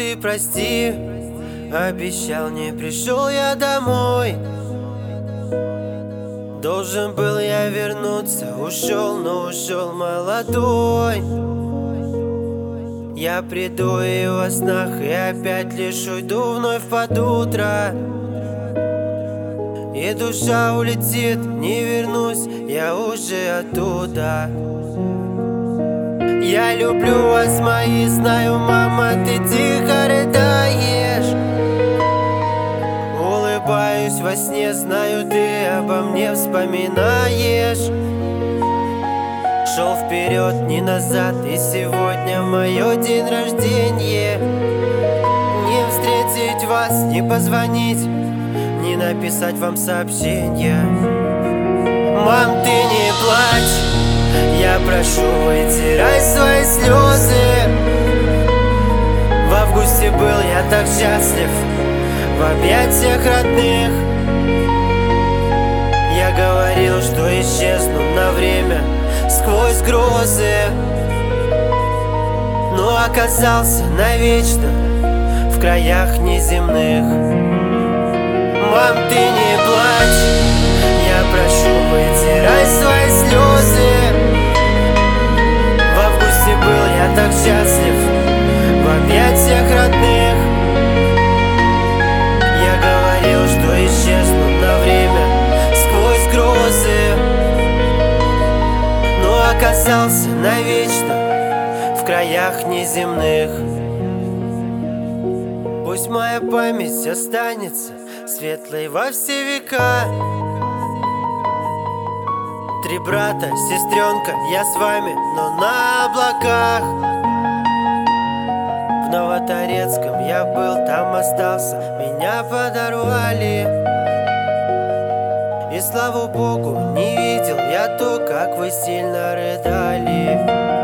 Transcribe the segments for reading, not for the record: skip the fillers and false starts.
ты прости, обещал, не пришел я домой. Должен был я вернуться, ушел, но ушел молодой. Я приду и во снах, и опять лишь уйду вновь под утро. И душа улетит, не вернусь, я уже оттуда. Я люблю вас, мои, знаю, мама, ты тихо рыдаешь. Улыбаюсь во сне, знаю, ты обо мне вспоминаешь. Шел вперед, не назад, и сегодня мое день рождения. Не встретить вас, не позвонить, не написать вам сообщение. Мам, ты не плачь, я прошу, вытирай свои слезы. В августе был я так счастлив, в объятиях родных. Я говорил, что исчезну на время сквозь грозы, но оказался навечно в краях неземных. Мам, ты не плачь, я прошу, вытирай свои слезы. В августе был я так счастлив, в объятиях родных. Я говорил, что исчезну на время сквозь грозы, но оказался навечно в краях неземных. Пусть моя память останется светлой во все века. Три брата, сестренка, я с вами, но на облаках. В Новоторецком я был, там остался, меня подорвали. И слава Богу, не видел я то, как вы сильно рыдали.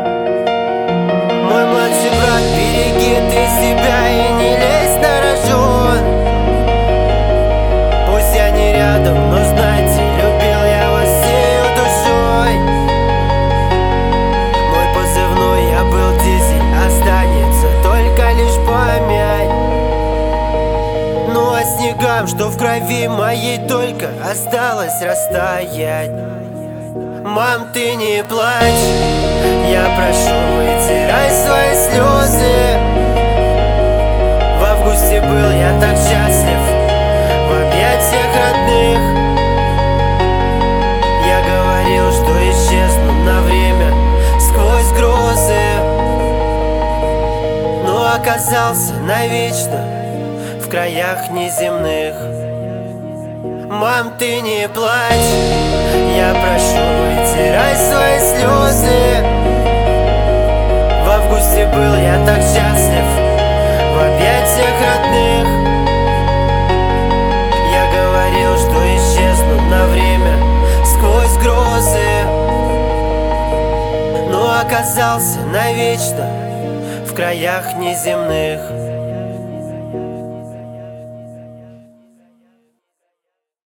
Мой младший брат, береги ты себя и не лезь на рожон. Пусть я не рядом, но знайте, любил я вас всею душой. Мой позывной, я был Дизель, останется только лишь память. Ну а снегам, что в крови моей, только осталось растаять. Мам, ты не плачь, я прошу, вытирай свои слезы. В августе был я так счастлив, в объятиях родных. Я говорил, что исчезну на время сквозь грозы, но оказался навечно в краях неземных. Мам, ты не плачь, я прошу, вытирай свои слезы. В августе был я так счастлив, в объятиях родных. Я говорил, что исчезну на время сквозь грозы, но оказался навечно в краях неземных.